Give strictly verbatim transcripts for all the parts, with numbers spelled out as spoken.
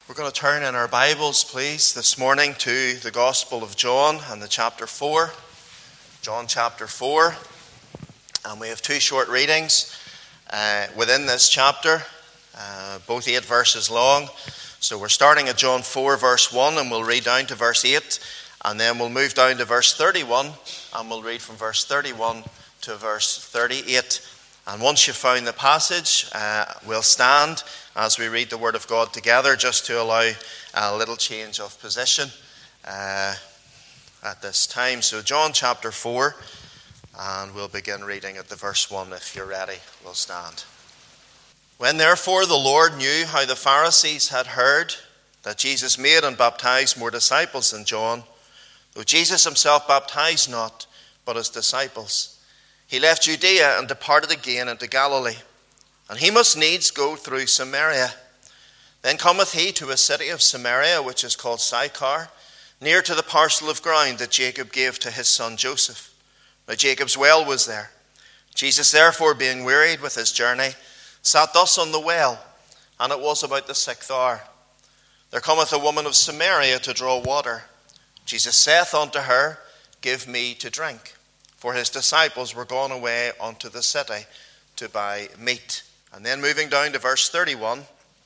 We're going to turn in our Bibles, please, this morning to the Gospel of John and the chapter four. John chapter four. And we have two short readings uh, within this chapter, uh, both eight verses long. So we're starting at John four, verse one, and we'll read down to verse eight. And then we'll move down to verse thirty-one, and we'll read from verse thirty-one to verse thirty-eight. And once you've found the passage, uh, we'll stand as we read the Word of God together, just to allow a little change of position uh, at this time. So John chapter four, and we'll begin reading at the verse one. If you're ready, we'll stand. When therefore the Lord knew how the Pharisees had heard that Jesus made and baptized more disciples than John, though Jesus himself baptized not, but his disciples, he left Judea and departed again into Galilee. And he must needs go through Samaria. Then cometh he to a city of Samaria, which is called Sychar, near to the parcel of ground that Jacob gave to his son Joseph. Now Jacob's well was there. Jesus therefore, being wearied with his journey, sat thus on the well, and it was about the sixth hour. There cometh a woman of Samaria to draw water. Jesus saith unto her, Give me to drink. For his disciples were gone away unto the city to buy meat. And then moving down to verse thirty-one.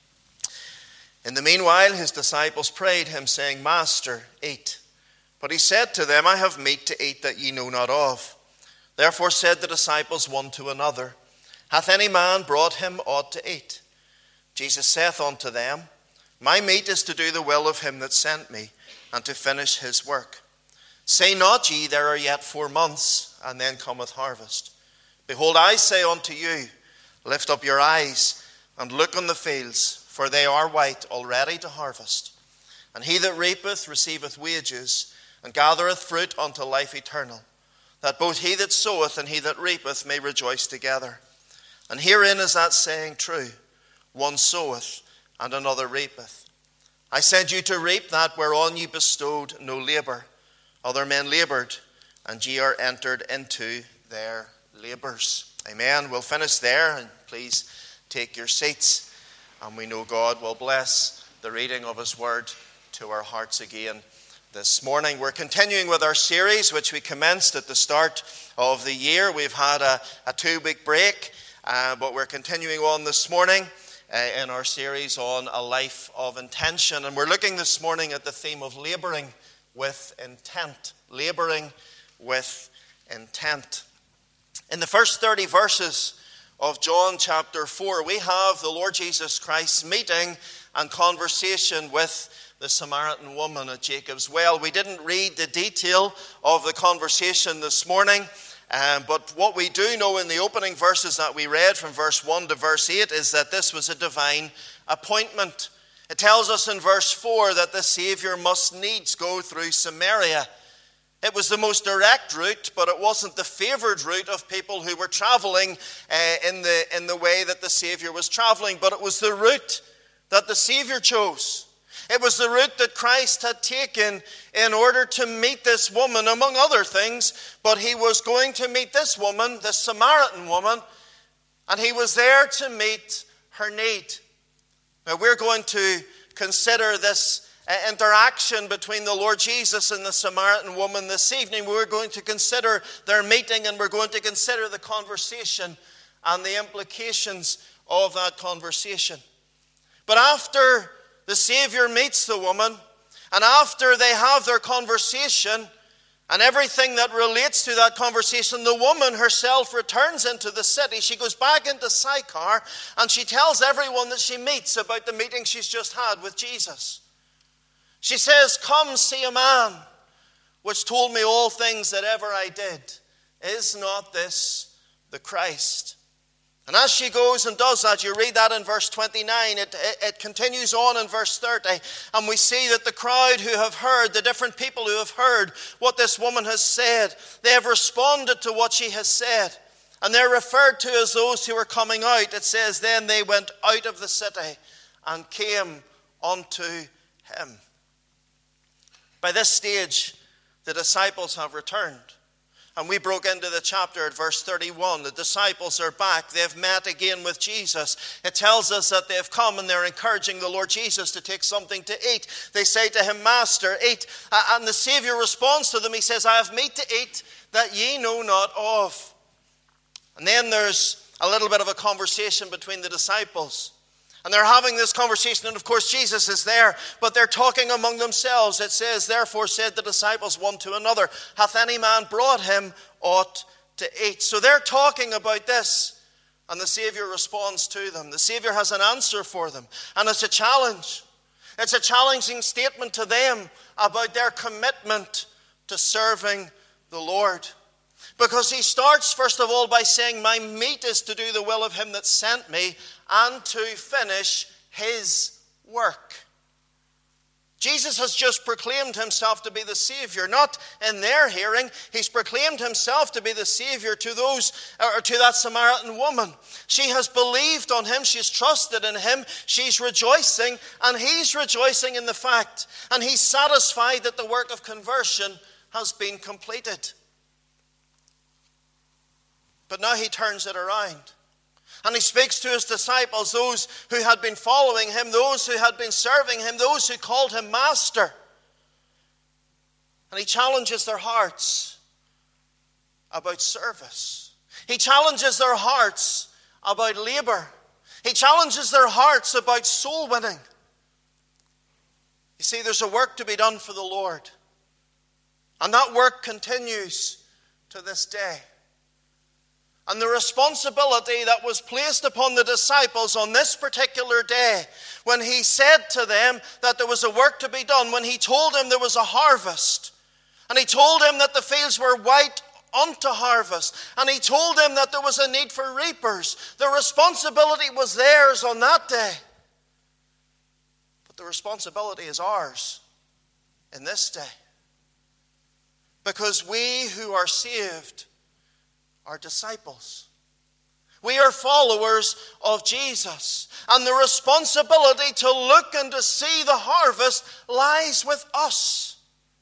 In the meanwhile his disciples prayed him, saying, Master, eat. But he said to them, I have meat to eat that ye know not of. Therefore said the disciples one to another, Hath any man brought him aught to eat? Jesus saith unto them, My meat is to do the will of him that sent me, and to finish his work. Say not ye, There are yet four months, and then cometh harvest. Behold, I say unto you, Lift up your eyes, and look on the fields, for they are white already to harvest. And he that reapeth receiveth wages, and gathereth fruit unto life eternal, that both he that soweth and he that reapeth may rejoice together. And herein is that saying true, One soweth, and another reapeth. I sent you to reap that whereon ye bestowed no labour. Other men laboured, and ye are entered into their labours. Amen. We'll finish there, and please take your seats. And we know God will bless the reading of his word to our hearts again this morning. We're continuing with our series, which we commenced at the start of the year. We've had a, a two-week break, uh, but we're continuing on this morning uh, in our series on a life of intention. And we're looking this morning at the theme of labouring with intent. Labouring with intent. In the first thirty verses of John chapter four, we have the Lord Jesus Christ's meeting and conversation with the Samaritan woman at Jacob's well. We didn't read the detail of the conversation this morning, um, but what we do know in the opening verses that we read from verse one to verse eight is that this was a divine appointment. It tells us in verse four that the Savior must needs go through Samaria. It was the most direct route, but it wasn't the favoured route of people who were travelling uh, in the in the way that the Savior was travelling. But it was the route that the Savior chose. It was the route that Christ had taken in order to meet this woman, among other things. But he was going to meet this woman, this Samaritan woman, and he was there to meet her need. Now we're going to consider this interaction between the Lord Jesus and the Samaritan woman this evening. We're going to consider their meeting, and we're going to consider the conversation and the implications of that conversation. But after the Savior meets the woman, and after they have their conversation and everything that relates to that conversation, the woman herself returns into the city. She goes back into Sychar, and she tells everyone that she meets about the meeting she's just had with Jesus. She says, Come see a man which told me all things that ever I did. Is not this the Christ? And as she goes and does that, you read that in verse twenty-nine. It, it, it continues on in verse thirty. And we see that the crowd who have heard, the different people who have heard what this woman has said, they have responded to what she has said. And they're referred to as those who are coming out. It says, Then they went out of the city and came unto him. By this stage, the disciples have returned. And we broke into the chapter at verse thirty-one. The disciples are back. They've met again with Jesus. It tells us that they've come and they're encouraging the Lord Jesus to take something to eat. They say to him, Master, eat. And the Savior responds to them. He says, I have meat to eat that ye know not of. And then there's a little bit of a conversation between the disciples. And they're having this conversation, and of course Jesus is there, but they're talking among themselves. It says, therefore said the disciples one to another, hath any man brought him aught to eat? So they're talking about this, and the Savior responds to them. The Savior has an answer for them, and it's a challenge. It's a challenging statement to them about their commitment to serving the Lord. Because he starts, first of all, by saying, my meat is to do the will of him that sent me and to finish his work. Jesus has just proclaimed himself to be the Savior. Not in their hearing. He's proclaimed himself to be the Savior to those, or to that Samaritan woman. She has believed on him. She's trusted in him. She's rejoicing. And he's rejoicing in the fact. And he's satisfied that the work of conversion has been completed. But now he turns it around. And he speaks to his disciples, those who had been following him, those who had been serving him, those who called him Master. And he challenges their hearts about service. He challenges their hearts about labor. He challenges their hearts about soul winning. You see, there's a work to be done for the Lord. And that work continues to this day. And the responsibility that was placed upon the disciples on this particular day, when he said to them that there was a work to be done, when he told them there was a harvest, and he told them that the fields were white unto harvest, and he told them that there was a need for reapers, the responsibility was theirs on that day. But the responsibility is ours in this day. Because we who are saved are disciples. We are followers of Jesus. And the responsibility to look and to see the harvest lies with us.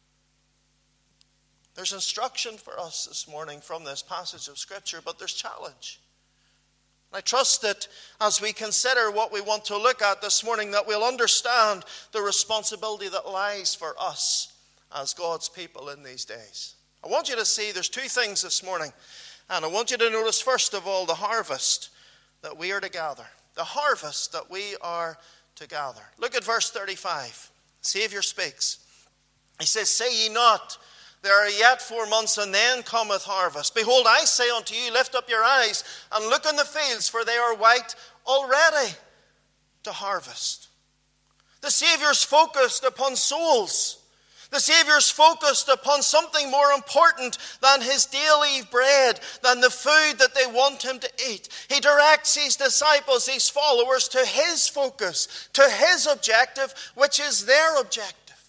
There's instruction for us this morning from this passage of Scripture, but there's challenge. I trust that as we consider what we want to look at this morning, that we'll understand the responsibility that lies for us as God's people in these days. I want you to see there's two things this morning. And I want you to notice, first of all, the harvest that we are to gather. The harvest that we are to gather. Look at verse thirty-five. The Savior speaks. He says, say ye not, there are yet four months, and then cometh harvest. Behold, I say unto you, lift up your eyes, and look in the fields, for they are white already to harvest. The Savior's focused upon souls. The Savior's focused upon something more important than his daily bread, than the food that they want him to eat. He directs his disciples, his followers, to his focus, to his objective, which is their objective.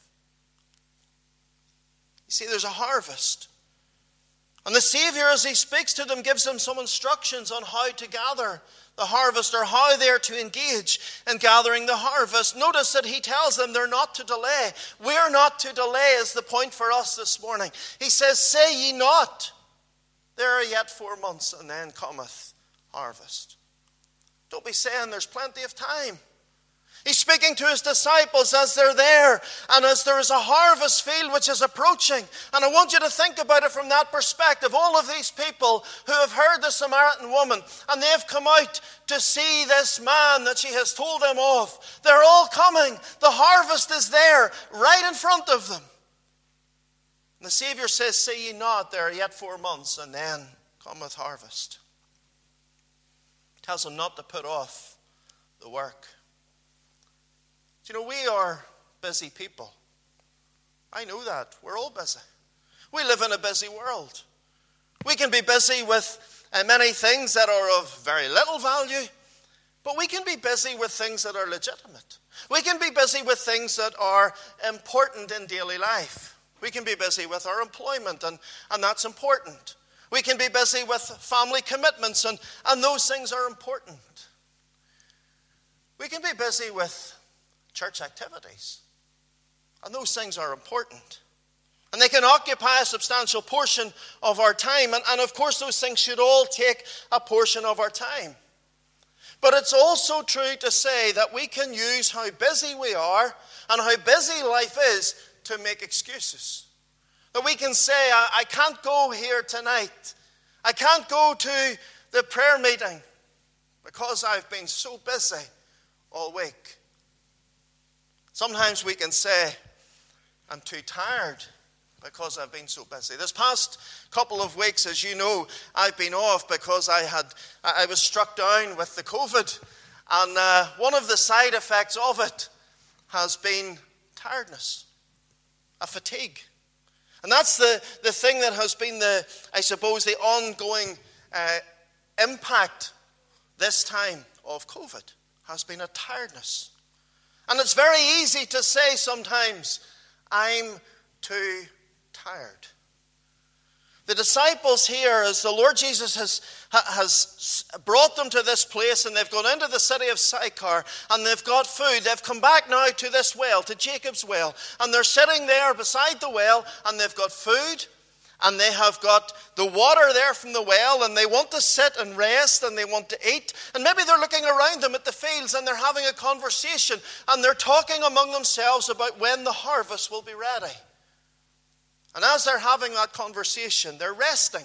You see, there's a harvest. And the Savior, as he speaks to them, gives them some instructions on how to gather the harvest, or how they are to engage in gathering the harvest. Notice that he tells them they're not to delay. We're not to delay is the point for us this morning. He says, say ye not, there are yet four months, and then cometh harvest. Don't be saying there's plenty of time. He's speaking to his disciples as they're there, and as there is a harvest field which is approaching. And I want you to think about it from that perspective. All of these people who have heard the Samaritan woman, and they've come out to see this man that she has told them of. They're all coming. The harvest is there, right in front of them. And the Savior says, say ye not, there are yet four months, and then cometh harvest. He tells them not to put off the work. You know, we are busy people. I know that. We're all busy. We live in a busy world. We can be busy with uh, many things that are of very little value, but we can be busy with things that are legitimate. We can be busy with things that are important in daily life. We can be busy with our employment, and, and that's important. We can be busy with family commitments, and, and those things are important. We can be busy with church activities, and those things are important. And they can occupy a substantial portion of our time. And, and of course, those things should all take a portion of our time. But it's also true to say that we can use how busy we are and how busy life is to make excuses. That we can say, I, I can't go here tonight. I can't go to the prayer meeting because I've been so busy all week. Sometimes we can say, I'm too tired because I've been so busy. This past couple of weeks, as you know, I've been off because I had I was struck down with the COVID. And uh, one of the side effects of it has been tiredness, a fatigue. And that's the, the thing that has been the, I suppose, the ongoing uh, impact this time of COVID has been a tiredness. And it's very easy to say sometimes, I'm too tired. The disciples here, as the Lord Jesus has, has brought them to this place, and they've gone into the city of Sychar, and they've got food. They've come back now to this well, to Jacob's well, and they're sitting there beside the well, and they've got food, and they have got the water there from the well, and they want to sit and rest, and they want to eat. And maybe they're looking around them at the fields, and they're having a conversation, and they're talking among themselves about when the harvest will be ready. And as they're having that conversation, they're resting.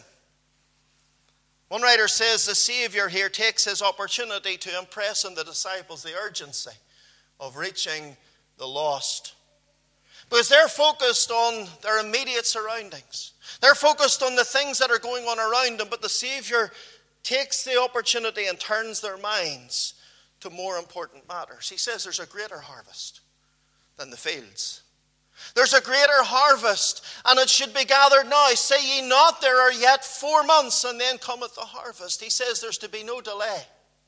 One writer says the Savior here takes his opportunity to impress on the disciples the urgency of reaching the lost. Because they're focused on their immediate surroundings. They're focused on the things that are going on around them, but the Savior takes the opportunity and turns their minds to more important matters. He says there's a greater harvest than the fields. There's a greater harvest, and it should be gathered now. Say ye not, there are yet four months, and then cometh the harvest. He says there's to be no delay.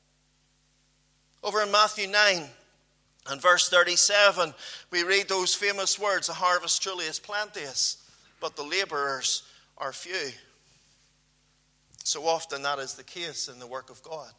Over in Matthew nine and verse thirty-seven, we read those famous words, the harvest truly is plenteous, but the laborers are few. So often that is the case in the work of God.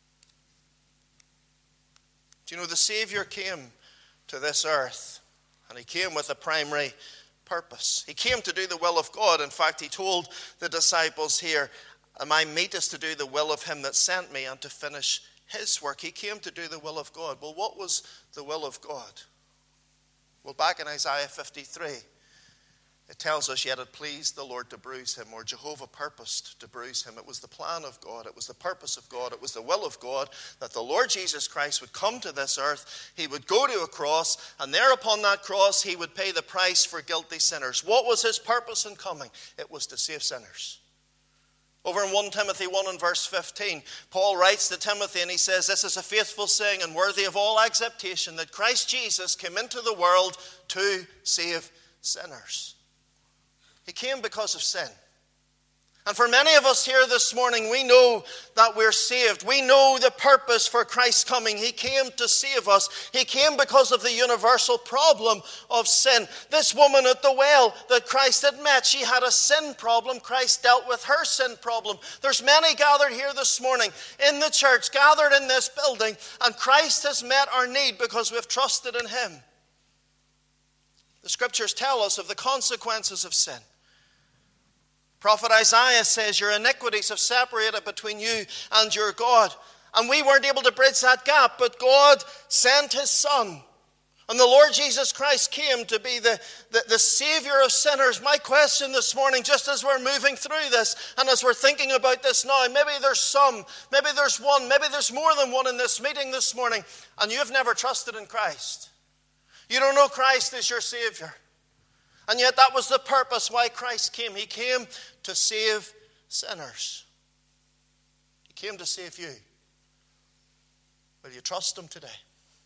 Do you know the Savior came to this earth? And he came with a primary purpose. He came to do the will of God. In fact, he told the disciples here, my meat is to do the will of him that sent me and to finish his work. He came to do the will of God. Well, what was the will of God? Well, back in Isaiah fifty-three, it tells us, yet it pleased the Lord to bruise him, or Jehovah purposed to bruise him. It was the plan of God. It was the purpose of God. It was the will of God that the Lord Jesus Christ would come to this earth. He would go to a cross, and there upon that cross, he would pay the price for guilty sinners. What was his purpose in coming? It was to save sinners. Over in First Timothy one and verse fifteen, Paul writes to Timothy and he says, this is a faithful saying and worthy of all acceptation, that Christ Jesus came into the world to save sinners. He came because of sin. And for many of us here this morning, we know that we're saved. We know the purpose for Christ's coming. He came to save us. He came because of the universal problem of sin. This woman at the well that Christ had met, she had a sin problem. Christ dealt with her sin problem. There's many gathered here this morning in the church, gathered in this building, and Christ has met our need because we've trusted in him. The scriptures tell us of the consequences of sin. Prophet Isaiah says, your iniquities have separated between you and your God. And we weren't able to bridge that gap, but God sent his Son. And the Lord Jesus Christ came to be the, the, the Savior of sinners. My question this morning, just as we're moving through this, and as we're thinking about this now, maybe there's some, maybe there's one, maybe there's more than one in this meeting this morning, and you've never trusted in Christ. You don't know Christ as your Savior. And yet that was the purpose why Christ came. He came to save sinners. He came to save you. Will you trust him today?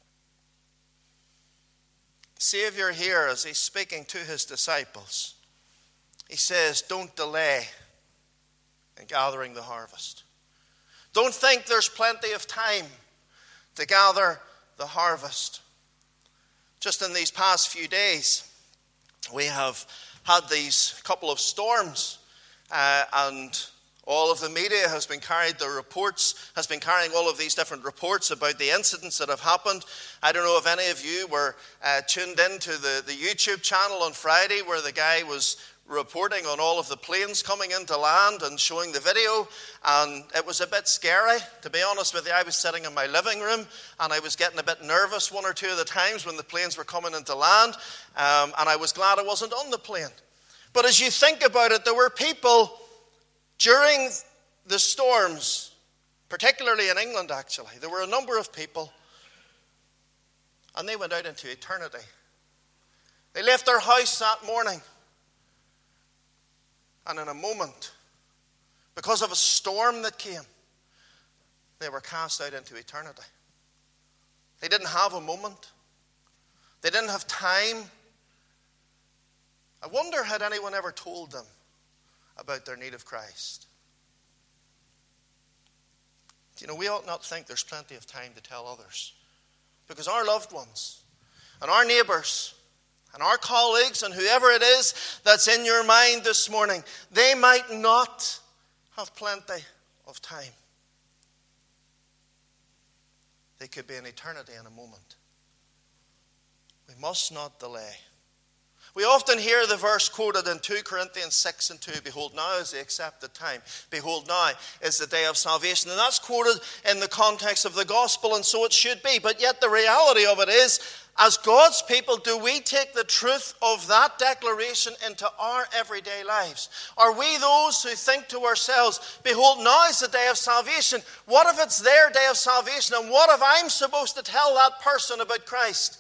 The Savior here, as he's speaking to his disciples, he says, don't delay in gathering the harvest. Don't think there's plenty of time to gather the harvest. Just in these past few days, we have had these couple of storms, uh, and All of the media has been carried the reports, has been carrying all of these different reports about the incidents that have happened. I don't know if any of you were uh, tuned into the, the YouTube channel on Friday where the guy was reporting on all of the planes coming into land and showing the video, and it was a bit scary. To be honest with you, I was sitting in my living room and I was getting a bit nervous one or two of the times when the planes were coming into land, um, and I was glad I wasn't on the plane. But as you think about it, there were people during the storms, particularly in England actually, there were a number of people, and they went out into eternity. They left their house that morning, and in a moment, because of a storm that came, they were cast out into eternity. They didn't have a moment. They didn't have time. I wonder, had anyone ever told them about their need of Christ? You know, we ought not think there's plenty of time to tell others, because our loved ones and our neighbours and our colleagues and whoever it is that's in your mind this morning, they might not have plenty of time. They could be in eternity in a moment. We must not delay. We often hear the verse quoted in two Corinthians six and two, behold, now is the accepted time. Behold, now is the day of salvation. And that's quoted in the context of the gospel, and so it should be. But yet the reality of it is, as God's people, do we take the truth of that declaration into our everyday lives? Are we those who think to ourselves, behold, now is the day of salvation. What if it's their day of salvation? And what if I'm supposed to tell that person about Christ?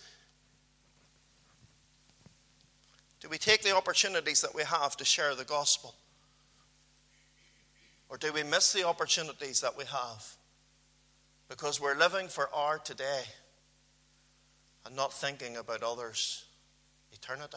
Do we take the opportunities that we have to share the gospel? Or do we miss the opportunities that we have because we're living for our today and not thinking about others' eternity?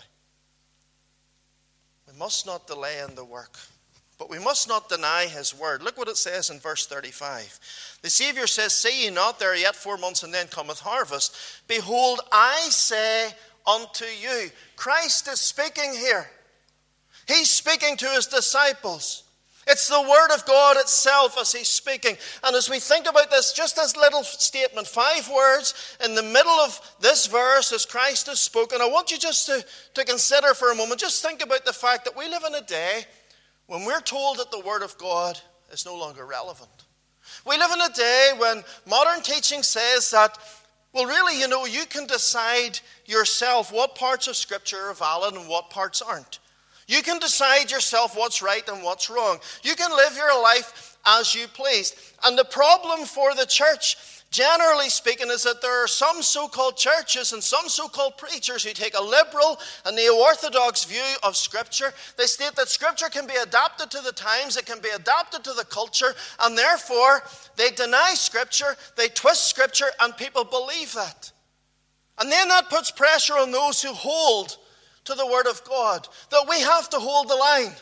We must not delay in the work, but we must not deny his word. Look what it says in verse thirty-five. The Savior says, "See ye not, there are yet four months, and then cometh harvest. Behold, I say unto you." Christ is speaking here. He's speaking to his disciples. It's the word of God itself as he's speaking. And as we think about this, just this little statement, five words in the middle of this verse as Christ has spoken, I want you just to, to consider for a moment, just think about the fact that we live in a day when we're told that the word of God is no longer relevant. We live in a day when modern teaching says that, well, really, you know, you can decide yourself what parts of Scripture are valid and what parts aren't. You can decide yourself what's right and what's wrong. You can live your life as you please. And the problem for the church, generally speaking, is that there are some so-called churches and some so-called preachers who take a liberal and neo-orthodox view of Scripture. They state that Scripture can be adapted to the times, it can be adapted to the culture, and therefore they deny Scripture, they twist Scripture, and people believe that. And then that puts pressure on those who hold to the Word of God, that we have to hold the line.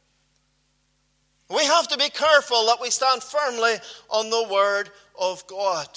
We have to be careful that we stand firmly on the Word of God.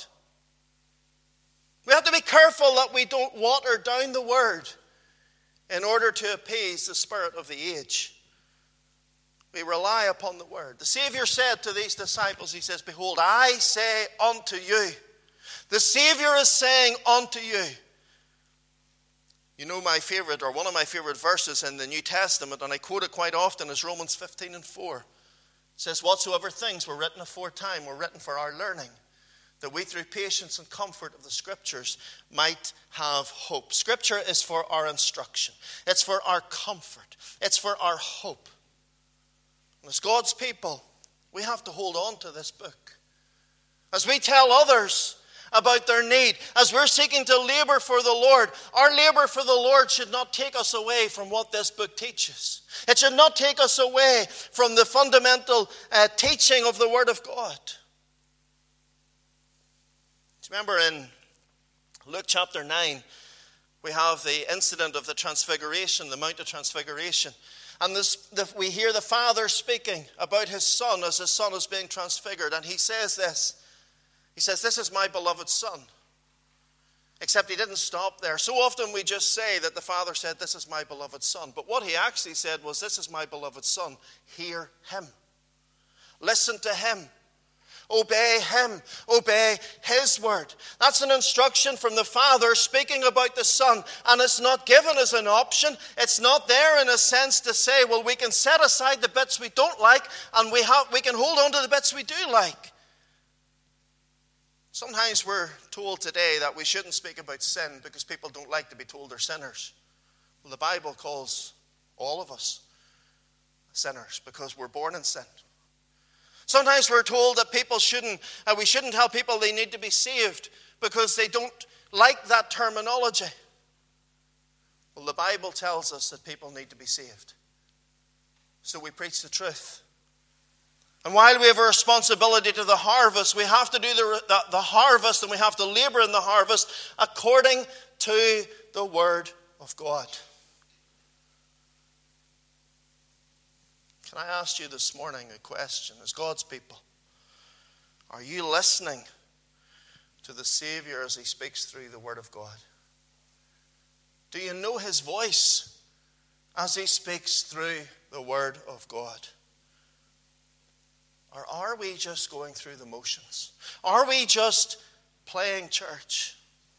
We have to be careful that we don't water down the Word in order to appease the spirit of the age. We rely upon the Word. The Savior said to these disciples, he says, "Behold, I say unto you." The Savior is saying unto you. You know, my favorite, or one of my favorite verses in the New Testament, and I quote it quite often, is Romans fifteen and four. It says, "Whatsoever things were written aforetime were written for our learning, that we through patience and comfort of the Scriptures might have hope." Scripture is for our instruction. It's for our comfort. It's for our hope. And as God's people, we have to hold on to this book. As we tell others about their need, as we're seeking to labor for the Lord, our labor for the Lord should not take us away from what this book teaches. It should not take us away from the fundamental uh, teaching of the Word of God. Remember in Luke chapter nine, we have the incident of the transfiguration, the Mount of Transfiguration. And this, the, we hear the Father speaking about his Son as his Son is being transfigured. And he says this. He says, "This is my beloved Son." Except he didn't stop there. So often we just say that the Father said, "This is my beloved Son." But what he actually said was, "This is my beloved Son. Hear him." Listen to him. Obey him. Obey his word. That's an instruction from the Father speaking about the Son. And it's not given as an option. It's not there in a sense to say, well, we can set aside the bits we don't like and we have we can hold on to the bits we do like. Sometimes we're told today that we shouldn't speak about sin because people don't like to be told they're sinners. Well, the Bible calls all of us sinners because we're born in sin. Sometimes we're told that people shouldn't, uh, we shouldn't tell people they need to be saved because they don't like that terminology. Well, the Bible tells us that people need to be saved. So we preach the truth. And while we have a responsibility to the harvest, we have to do the, the, the harvest and we have to labor in the harvest according to the Word of God. Can I ask you this morning a question as God's people? Are you listening to the Savior as he speaks through the Word of God? Do you know his voice as he speaks through the Word of God? Or are we just going through the motions? Are we just playing church?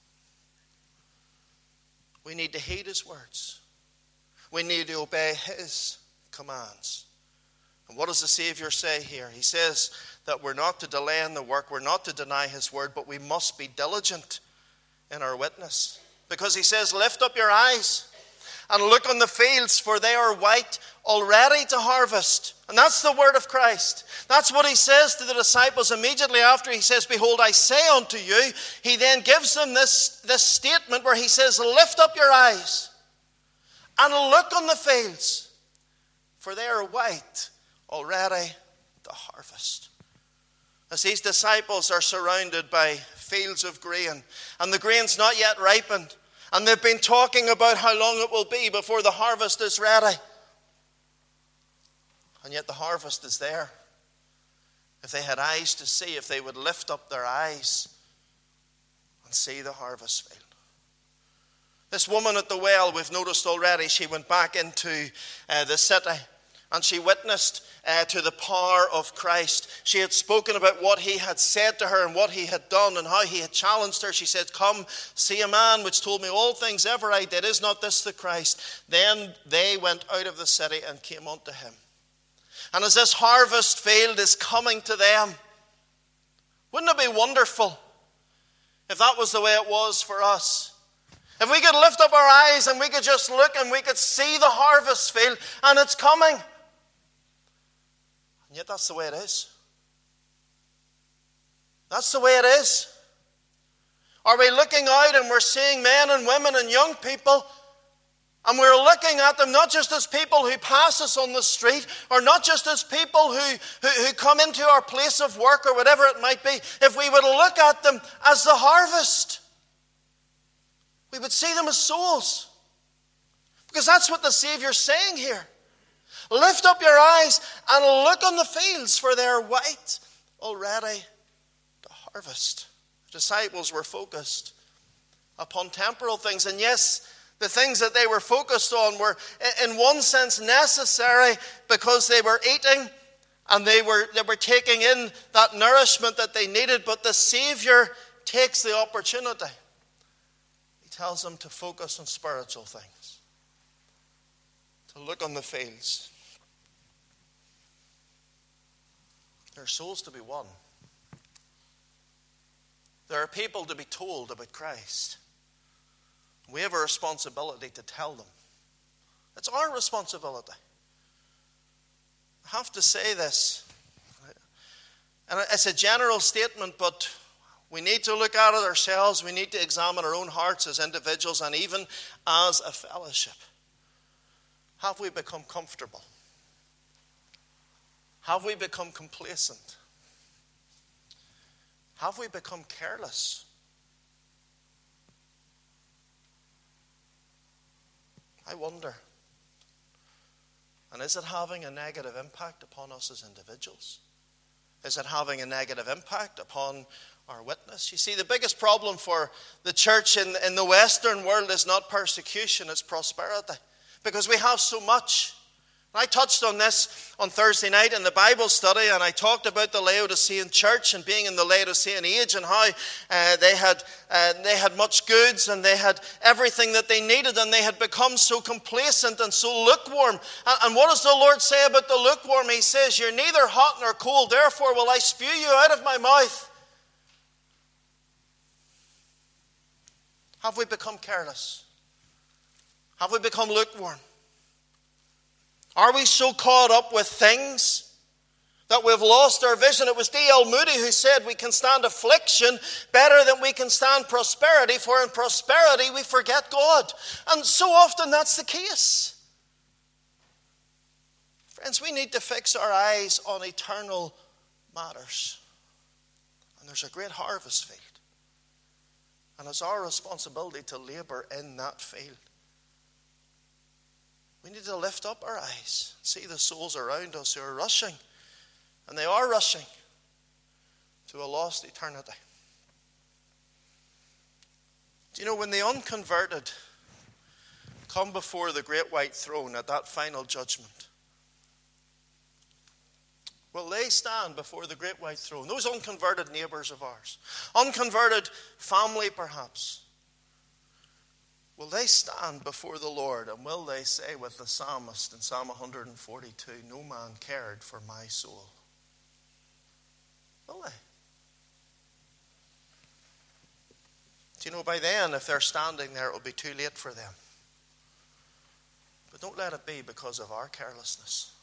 We need to heed his words. We need to obey his commands. And what does the Savior say here? He says that we're not to delay in the work, we're not to deny his word, but we must be diligent in our witness. Because he says, lift up your eyes and look on the fields, for they are white already to harvest. And that's the word of Christ. That's what he says to the disciples immediately after he says, behold, I say unto you. He then gives them this, this statement where he says, lift up your eyes and look on the fields, for they are white already to harvest. As these disciples are surrounded by fields of grain, and the grain's not yet ripened, and they've been talking about how long it will be before the harvest is ready. And yet the harvest is there. If they had eyes to see, if they would lift up their eyes and see the harvest field. This woman at the well, we've noticed already, she went back into uh, the city and she witnessed uh, to the power of Christ. She had spoken about what he had said to her and what he had done and how he had challenged her. She said, come, see a man which told me all things ever I did. Is not this the Christ? Then they went out of the city and came unto him. And as this harvest field is coming to them, wouldn't it be wonderful if that was the way it was for us? If we could lift up our eyes and we could just look and we could see the harvest field and it's coming. And yet that's the way it is. That's the way it is. Are we looking out and we're seeing men and women and young people, and we're looking at them not just as people who pass us on the street, or not just as people who, who, who come into our place of work or whatever it might be. If we would look at them as the harvest, we would see them as souls. Because that's what the Savior's saying here. Lift up your eyes and look on the fields, for they are white already to harvest. The disciples were focused upon temporal things. And yes, the things that they were focused on were in one sense necessary because they were eating and they were, they were taking in that nourishment that they needed. But the Savior takes the opportunity. He tells them to focus on spiritual things, to look on the fields. There are souls to be won. There are people to be told about Christ. We have a responsibility to tell them. It's our responsibility. I have to say this, and it's a general statement, but we need to look at it ourselves. We need to examine our own hearts as individuals and even as a fellowship. Have we become comfortable? Have we become complacent? Have we become careless? I wonder. And is it having a negative impact upon us as individuals? Is it having a negative impact upon our witness? You see, the biggest problem for the church in, in the Western world is not persecution, it's prosperity. Because we have so much. I touched on this on Thursday night in the Bible study, and I talked about the Laodicean church and being in the Laodicean age and how uh, they had uh, they had much goods and they had everything that they needed, and they had become so complacent and so lukewarm. And, and what does the Lord say about the lukewarm? He says, "You're neither hot nor cold, therefore will I spew you out of my mouth." Have we become careless? Have we become lukewarm? Are we so caught up with things that we've lost our vision? It was D L Moody who said we can stand affliction better than we can stand prosperity, for in prosperity we forget God. And so often that's the case. Friends, we need to fix our eyes on eternal matters. And there's a great harvest field. And it's our responsibility to labor in that field. We need to lift up our eyes, see the souls around us who are rushing, and they are rushing to a lost eternity. Do you know, when the unconverted come before the great white throne at that final judgment, will they stand before the great white throne? Those unconverted neighbors of ours, unconverted family perhaps, will they stand before the Lord, and will they say with the psalmist in Psalm one forty-two, "No man cared for my soul"? Will they? Do you know, by then, if they're standing there, it will be too late for them. But don't let it be because of our carelessness.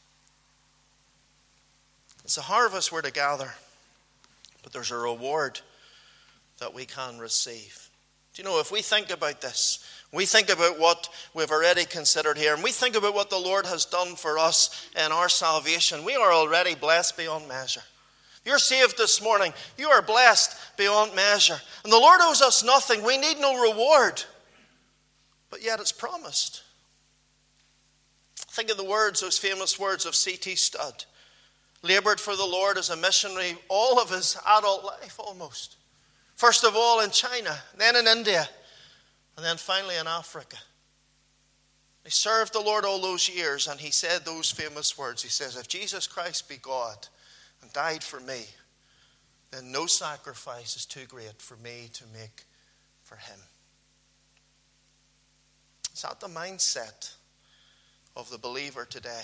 It's a harvest we're to gather, but there's a reward that we can receive. Do you know, if we think about this, we think about what we've already considered here, and we think about what the Lord has done for us in our salvation, we are already blessed beyond measure. If you're saved this morning, you are blessed beyond measure. And the Lord owes us nothing. We need no reward. But yet it's promised. Think of the words, those famous words of C T Studd. Labored for the Lord as a missionary all of his adult life almost. First of all in China, then in India, and then finally in Africa. He served the Lord all those years, and he said those famous words. He says, "If Jesus Christ be God and died for me, then no sacrifice is too great for me to make for him." Is that the mindset of the believer today?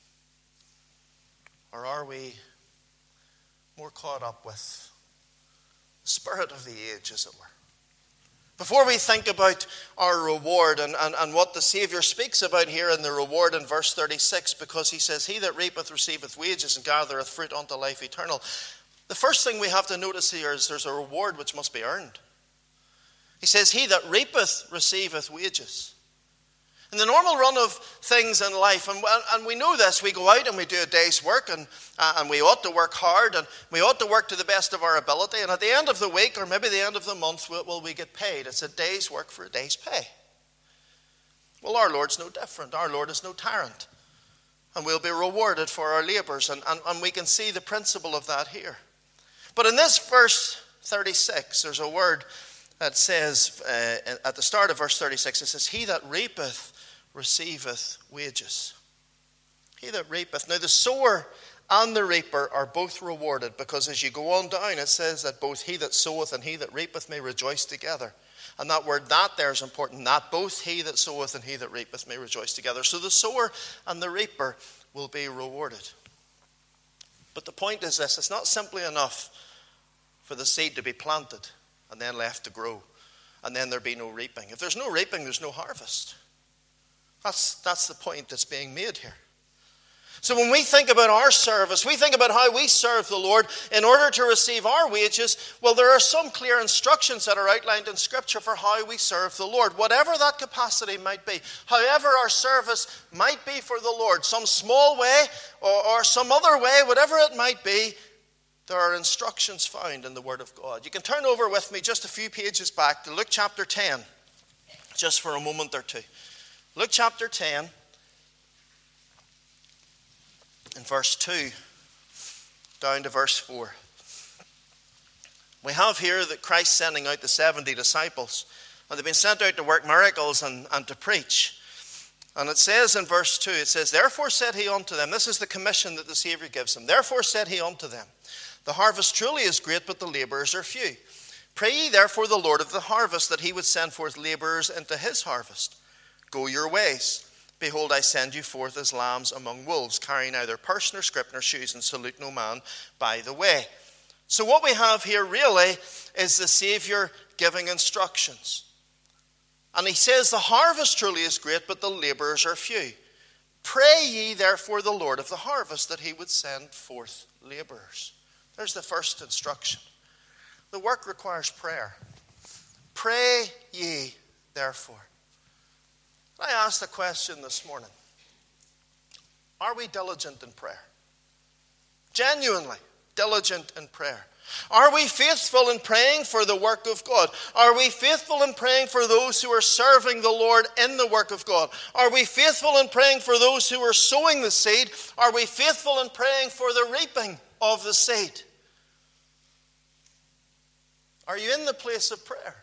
Or are we more caught up with the spirit of the age, as it were? Before we think about our reward and, and, and what the Savior speaks about here in the reward in verse thirty-six, because he says, "He that reapeth receiveth wages and gathereth fruit unto life eternal." The first thing we have to notice here is there's a reward which must be earned. He says, "He that reapeth receiveth wages." In the normal run of things in life, and, and we know this, we go out and we do a day's work, and, uh, and we ought to work hard, and we ought to work to the best of our ability, and at the end of the week, or maybe the end of the month, will, will we get paid? It's a day's work for a day's pay. Well, our Lord's no different. Our Lord is no tyrant. And we'll be rewarded for our labours, and, and, and we can see the principle of that here. But in this verse thirty-six, there's a word that says, uh, at the start of verse thirty-six, it says, "He that reapeth receiveth wages." He that reapeth. Now the sower and the reaper are both rewarded, because as you go on down it says that both he that soweth and he that reapeth may rejoice together. And that word "that" there is important. That both he that soweth and he that reapeth may rejoice together. So the sower and the reaper will be rewarded. But the point is this: it's not simply enough for the seed to be planted and then left to grow, and then there be no reaping. If there's no reaping, there's no harvest. That's, that's the point that's being made here. So when we think about our service, we think about how we serve the Lord in order to receive our wages. Well, there are some clear instructions that are outlined in Scripture for how we serve the Lord, whatever that capacity might be. However our service might be for the Lord, some small way or, or some other way, whatever it might be, there are instructions found in the Word of God. You can turn over with me just a few pages back to Luke chapter ten, just for a moment or two. Luke chapter ten, in verse two, down to verse four. We have here that Christ sending out the seventy disciples. And they've been sent out to work miracles and, and to preach. And it says in verse two, it says, therefore said he unto them, this is the commission that the Savior gives them. Therefore said he unto them, the harvest truly is great, but the laborers are few. Pray ye therefore the Lord of the harvest, that he would send forth laborers into his harvest. Go your ways. Behold, I send you forth as lambs among wolves. Carry neither purse nor scrip nor shoes, and salute no man by the way. So what we have here really is the Savior giving instructions. And he says, the harvest truly is great, but the laborers are few. Pray ye therefore the Lord of the harvest, that he would send forth laborers. There's the first instruction. The work requires prayer. Pray ye therefore. I asked the question this morning. Are we diligent in prayer? Genuinely diligent in prayer. Are we faithful in praying for the work of God? Are we faithful in praying for those who are serving the Lord in the work of God? Are we faithful in praying for those who are sowing the seed? Are we faithful in praying for the reaping of the seed? Are you in the place of prayer?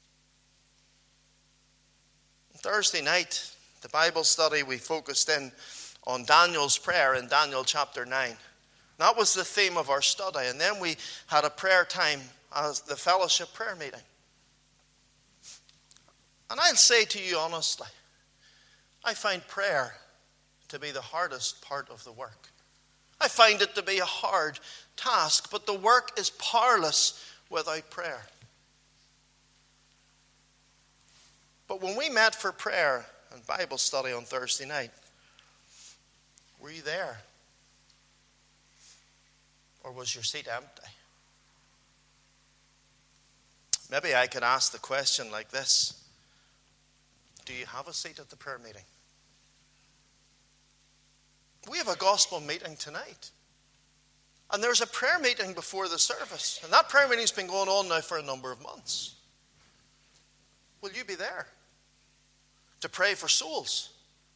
Thursday night, the Bible study, we focused in on Daniel's prayer in Daniel chapter nine. That was the theme of our study. And then we had a prayer time as the fellowship prayer meeting. And I'll say to you honestly, I find prayer to be the hardest part of the work. I find it to be a hard task, but the work is powerless without prayer. But when we met for prayer and Bible study on Thursday night, were you there? Or was your seat empty? Maybe I could ask the question like this. Do you have a seat at the prayer meeting? We have a gospel meeting tonight. And there's a prayer meeting before the service. And that prayer meeting's been going on now for a number of months. Will you be there to pray for souls?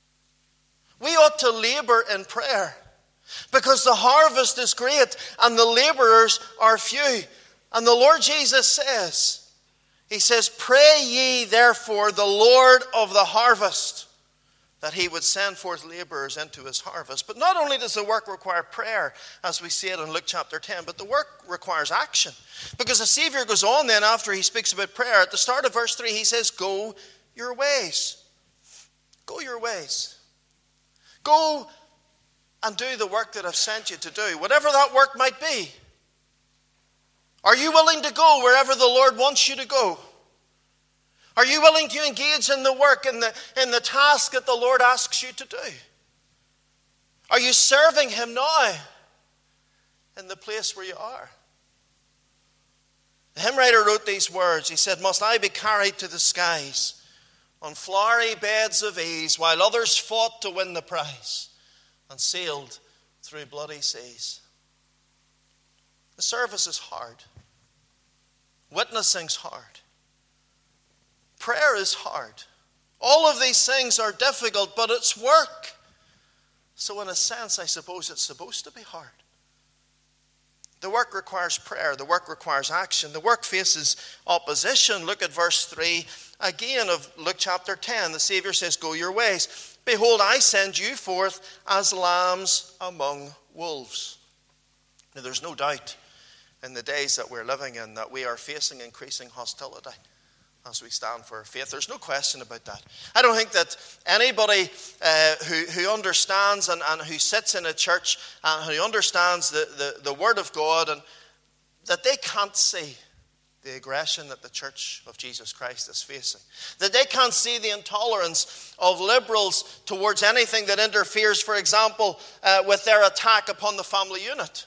We ought to labor in prayer because the harvest is great and the laborers are few. And the Lord Jesus says, he says, pray ye therefore the Lord of the harvest, that he would send forth laborers into his harvest. But not only does the work require prayer, as we see it in Luke chapter ten, but the work requires action. Because the Savior goes on then after he speaks about prayer. At the start of verse three, he says, go your ways. Go your ways. Go and do the work that I've sent you to do, whatever that work might be. Are you willing to go wherever the Lord wants you to go? Are you willing to engage in the work, in the, in the task that the Lord asks you to do? Are you serving him now in the place where you are? The hymn writer wrote these words. He said, must I be carried to the skies on flowery beds of ease, while others fought to win the prize and sailed through bloody seas? The service is hard. Witnessing's hard. Prayer is hard. All of these things are difficult, but it's work. So in a sense, I suppose it's supposed to be hard. The work requires prayer. The work requires action. The work faces opposition. Look at verse three again of Luke chapter ten. The Savior says, go your ways. Behold, I send you forth as lambs among wolves. Now, there's no doubt in the days that we're living in that we are facing increasing hostility as we stand for our faith. There's no question about that. I don't think that anybody uh, who, who understands and, and who sits in a church and who understands the, the, the Word of God, and that they can't see the aggression that the Church of Jesus Christ is facing. That they can't see the intolerance of liberals towards anything that interferes, for example, uh, with their attack upon the family unit.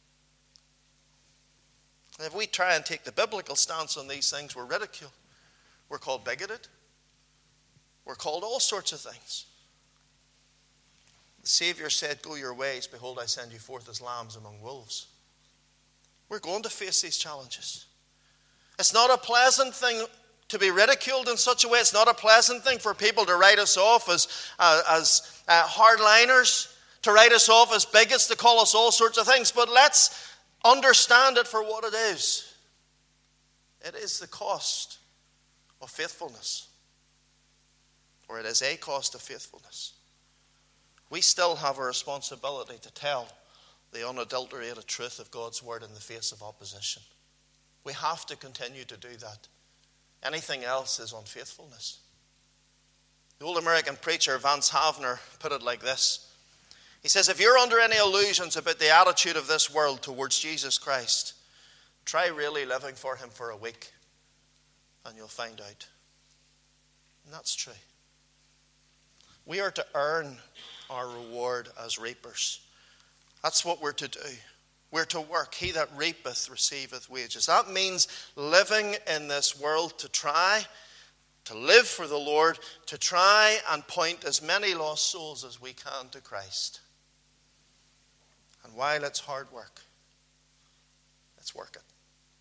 And if we try and take the biblical stance on these things, we're ridiculed. We're called bigoted. We're called all sorts of things. The Savior said, go your ways. Behold, I send you forth as lambs among wolves. We're going to face these challenges. It's not a pleasant thing to be ridiculed in such a way. It's not a pleasant thing for people to write us off as, uh, as uh, hardliners, to write us off as bigots, to call us all sorts of things. But let's understand it for what it is. It is the cost of faithfulness. or it is a cost of faithfulness, we still have a responsibility to tell the unadulterated truth of God's word in the face of opposition. We have to continue to do that. Anything else is unfaithfulness. The old American preacher Vance Havner put it like this. He says, if you're under any illusions about the attitude of this world towards Jesus Christ, try really living for him for a week and you'll find out. And that's true. We are to earn our reward as reapers. That's what we're to do. We're to work. He that reapeth receiveth wages. That means living in this world to try, to live for the Lord, to try and point as many lost souls as we can to Christ. And while it's hard work, let's work it.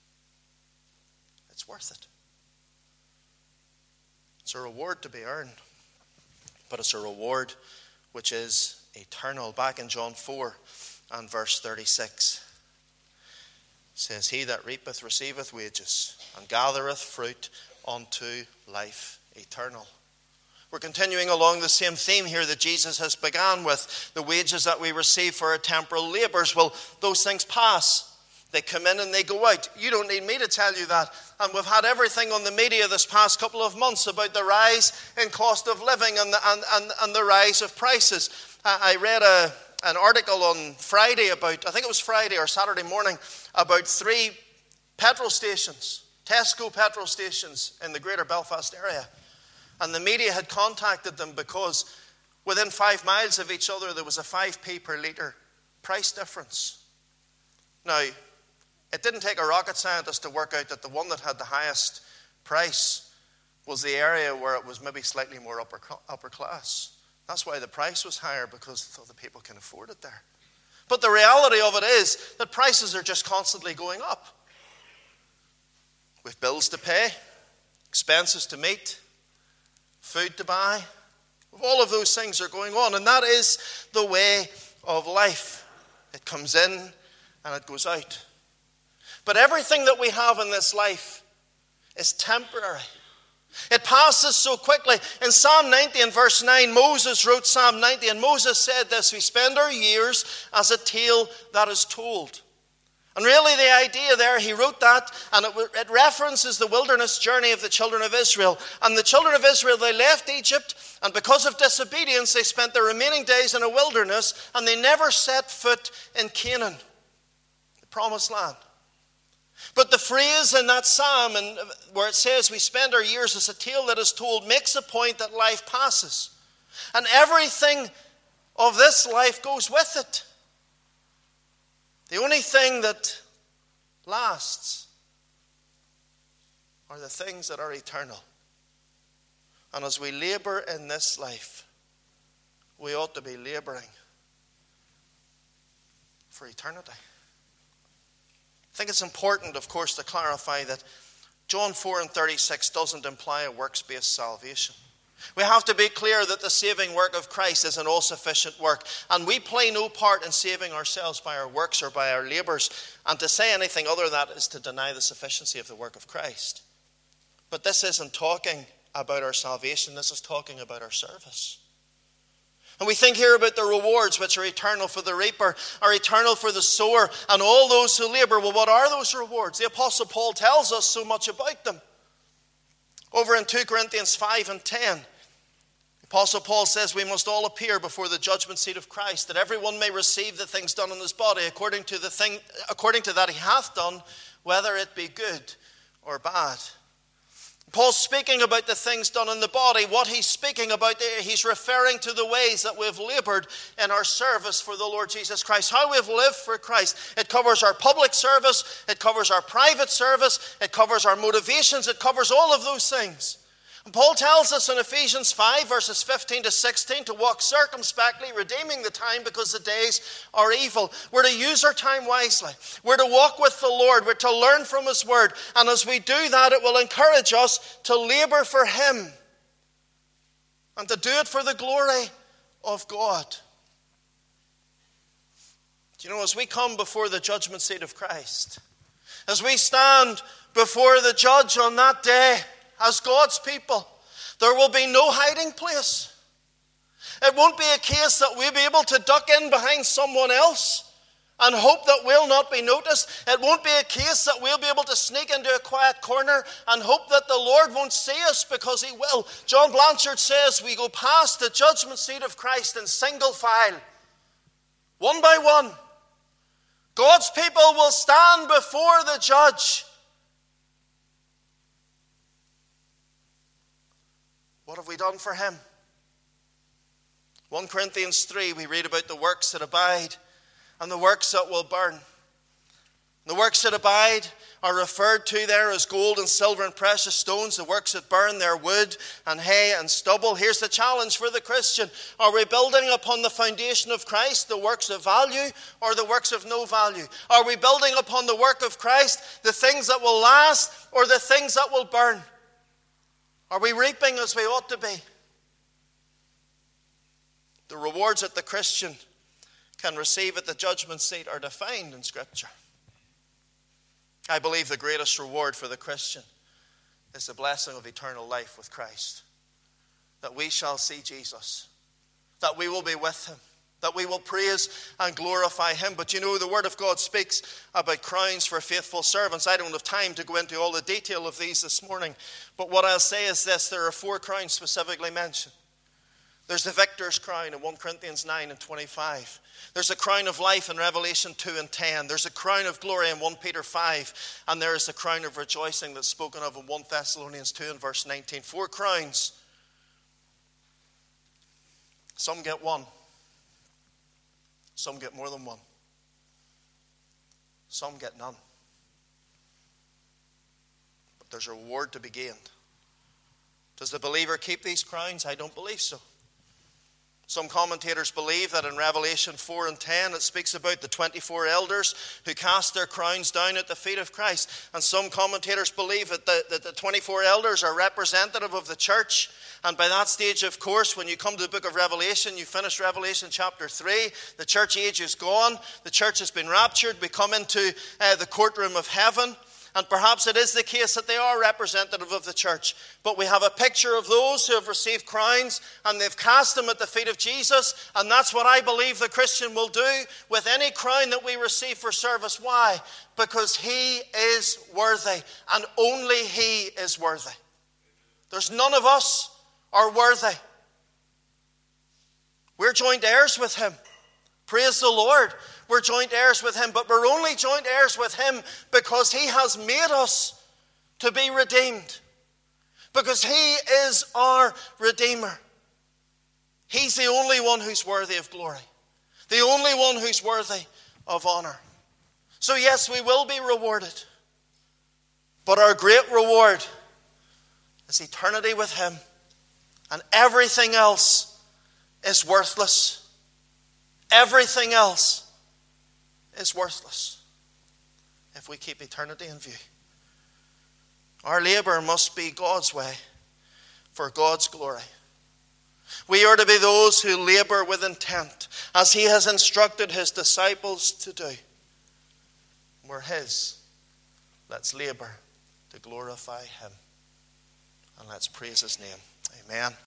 It's worth it. It's a reward to be earned, but it's a reward which is eternal. Back in John four and verse thirty-six, it says, he that reapeth receiveth wages, and gathereth fruit unto life eternal. We're continuing along the same theme here that Jesus has begun with. The wages that we receive for our temporal labours, well, those things pass. They come in and they go out. You don't need me to tell you that. And we've had everything on the media this past couple of months about the rise in cost of living and the, and, and, and the rise of prices. I read a, an article on Friday about, I think it was Friday or Saturday morning, about three petrol stations, Tesco petrol stations in the greater Belfast area. And the media had contacted them because within five miles of each other there was a five p per litre price difference. Now, it didn't take a rocket scientist to work out that the one that had the highest price was the area where it was maybe slightly more upper, upper class. That's why the price was higher, because the people can afford it there. But the reality of it is that prices are just constantly going up. We've bills to pay, expenses to meet, food to buy. All of those things are going on, and that is the way of life. It comes in and it goes out. But everything that we have in this life is temporary. It passes so quickly. In Psalm ninety and verse nine, Moses wrote Psalm ninety, and Moses said this, we spend our years as a tale that is told. And really the idea there, he wrote that, and it, it references the wilderness journey of the children of Israel. And the children of Israel, they left Egypt, and because of disobedience, they spent their remaining days in a wilderness, and they never set foot in Canaan, the promised land. But the phrase in that psalm, and where it says we spend our years as a tale that is told, makes a point that life passes. And everything of this life goes with it. The only thing that lasts are the things that are eternal. And as we labor in this life, we ought to be laboring for eternity. I think it's important, of course, to clarify that John four and thirty-six doesn't imply a works-based salvation. We have to be clear that the saving work of Christ is an all-sufficient work, and we play no part in saving ourselves by our works or by our labours, and to say anything other than that is to deny the sufficiency of the work of Christ. But this isn't talking about our salvation, this is talking about our service. And we think here about the rewards which are eternal for the reaper, are eternal for the sower, and all those who labour. Well, what are those rewards? The Apostle Paul tells us so much about them. Over in two Corinthians five and ten, the Apostle Paul says we must all appear before the judgment seat of Christ, that everyone may receive the things done in his body according to the thing, according to that he hath done, whether it be good or bad. Paul's speaking about the things done in the body. What he's speaking about there, he's referring to the ways that we've laboured in our service for the Lord Jesus Christ. How we've lived for Christ. It covers our public service. It covers our private service. It covers our motivations. It covers all of those things. And Paul tells us in Ephesians five, verses fifteen to sixteen, to walk circumspectly, redeeming the time because the days are evil. We're to use our time wisely. We're to walk with the Lord. We're to learn from His Word. And as we do that, it will encourage us to labour for Him and to do it for the glory of God. Do you know, as we come before the judgment seat of Christ, as we stand before the judge on that day, as God's people, There will be no hiding place. It won't be a case that we'll be able to duck in behind someone else and hope that we'll not be noticed. It won't be a case that we'll be able to sneak into a quiet corner and hope that the Lord won't see us, because he will. John Blanchard says we go past the judgment seat of Christ in single file, one by one. God's people will stand before the judge. What have we done for him? First Corinthians three, we read about the works that abide and the works that will burn. The works that abide are referred to there as gold and silver and precious stones. The works that burn, they're wood and hay and stubble. Here's the challenge for the Christian. Are we building upon the foundation of Christ, the works of value, or the works of no value? Are we building upon the work of Christ, the things that will last, or the things that will burn? Are we reaping as we ought to be? The rewards that the Christian can receive at the judgment seat are defined in Scripture. I believe the greatest reward for the Christian is the blessing of eternal life with Christ. That we shall see Jesus. That we will be with him. That we will praise and glorify him. But you know, the Word of God speaks about crowns for faithful servants. I don't have time to go into all the detail of these this morning. But what I'll say is this: there are four crowns specifically mentioned. There's the victor's crown in First Corinthians nine and twenty-five. There's a crown of life in Revelation two and ten. There's a crown of glory in First Peter five. And there is a crown of rejoicing that's spoken of in First Thessalonians two and verse nineteen. Four crowns. Some get one. Some get more than one. Some get none. But there's a reward to be gained. Does the believer keep these crowns? I don't believe so. Some commentators believe that in Revelation four and ten it speaks about the twenty-four elders who cast their crowns down at the feet of Christ. And some commentators believe that the, that the twenty-four elders are representative of the church. And by that stage, of course, when you come to the book of Revelation, you finish Revelation chapter three, the church age is gone, the church has been raptured, we come into uh, the courtroom of heaven. And perhaps it is the case that they are representative of the church. But we have a picture of those who have received crowns and they've cast them at the feet of Jesus. And that's what I believe the Christian will do with any crown that we receive for service. Why? Because he is worthy, and only he is worthy. There's none of us are worthy. We're joint heirs with him. Praise the Lord. We're joint heirs with him, but we're only joint heirs with him because he has made us to be redeemed. Because he is our Redeemer. He's the only one who's worthy of glory. The only one who's worthy of honor. So yes, we will be rewarded. But our great reward is eternity with him. And everything else is worthless. Everything else is worthless if we keep eternity in view. Our labor must be God's way for God's glory. We are to be those who labor with intent, as he has instructed his disciples to do. We're his. Let's labor to glorify him. And let's praise his name. Amen.